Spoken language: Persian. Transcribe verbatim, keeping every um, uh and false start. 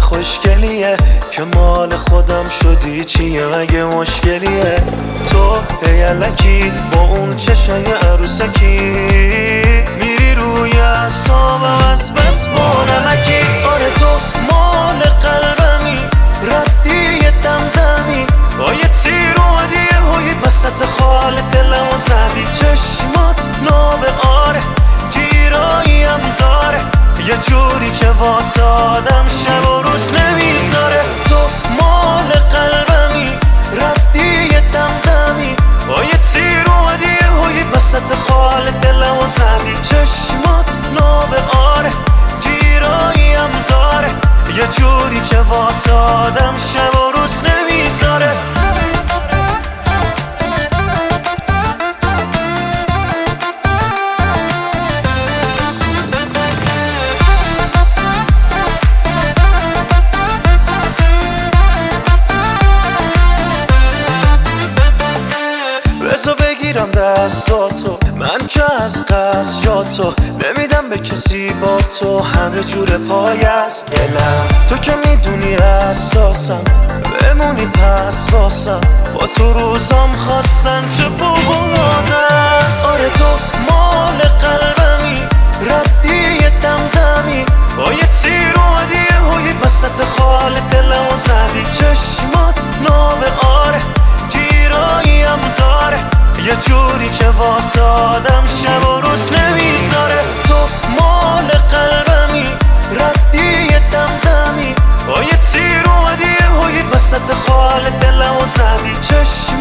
خوشگلیه که مال خودم شدی چیه مگه مشکلیه؟ تو هیلکی با اون چشای عروسکی میری روی اعصابم از بس بانمکی. آره تو مال قلبمی ردی دمدمی با یه تیر اومدی یه وسط خال دلمو زدی. چشمات ناب آره گیراییم داره یه جوری که واسه آدم شب و روز نمیذاره. تو مال قلبمی ردی دمدمی با یه تیر اومدی یه وسط خال دلمو زدی. چشمات ناب آره گیراییم داره یه جوری که واسه آدم شب و روز نمیذاره. بذار بگیرم دستاتو من که از قصد جاتو نمیدم به کسی با تو همه جور پای از دلم. تو که میدونی اساسم بمونی پس واسم با تو روزام خواستن چه فوق‌العاده‌ام. آره تو مال قلبمی ردی دمدمی با یه تیر اومدی یه وسط خال دلمو زدی. چشمات ناب آره گیراییم داره یه جوری که واسه آدم شب و روز نمیذاره. تو مال قلبمی ردی دمدمی با یه تیر اومدی یه وسط خال دلمو زدی. چشم